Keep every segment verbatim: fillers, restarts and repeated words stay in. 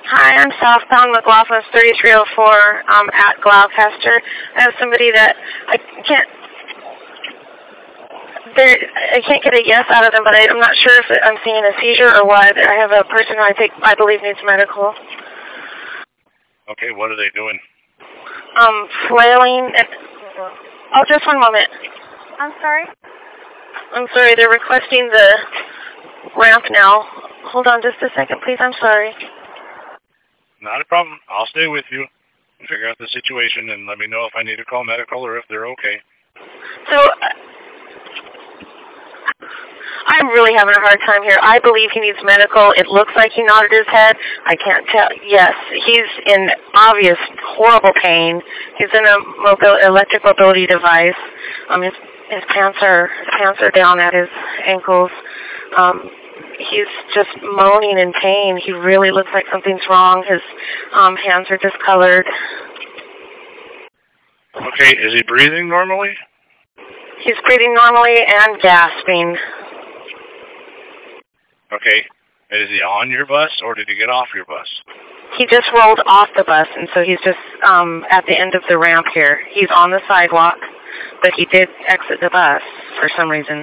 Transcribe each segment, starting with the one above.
Hi, I'm southbound McLaughlin thirty-three oh four um, at Gloucester. I have somebody that I can't I can't get a yes out of them, but I, I'm not sure if I'm seeing a seizure or what. I have a person who I think I believe needs medical. Okay, what are they doing? Um, flailing. And, oh, just one moment. I'm sorry? I'm sorry, they're requesting the ramp now. Hold on just a second, please. I'm sorry. Not a problem. I'll stay with you. Figure out the situation and let me know if I need to call medical or if they're okay. So, uh, I'm really having a hard time here. I believe he needs medical. It looks like he nodded his head. I can't tell. Yes, he's in obvious, horrible pain. He's in a mobil- electric mobility device. Um, his, his pants are his pants are down at his ankles. Um, he's just moaning in pain. He really looks like something's wrong. His um, hands are discolored. Okay, is he breathing normally? He's breathing normally and gasping. Okay, is he on your bus or did he get off your bus? He just rolled off the bus, and so he's just um, at the end of the ramp here. He's on the sidewalk, but he did exit the bus for some reason.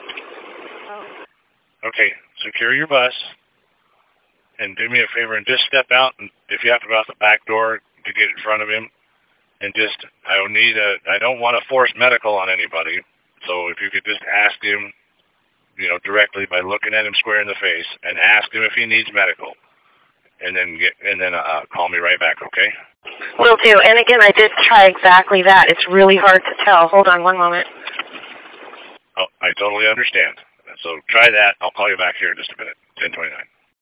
Okay, secure your bus, and do me a favor and just step out, and if you have to go out the back door to get in front of him, and just, I don't need a, I don't want to force medical on anybody, so if you could just ask him, you know, directly by looking at him square in the face, and ask him if he needs medical, and then get, and then uh, call me right back, okay? Will do. And again, I did try exactly that. It's really hard to tell. Hold on one moment. Oh, I totally understand. So try that. I'll call you back here in just a minute. ten twenty-nine.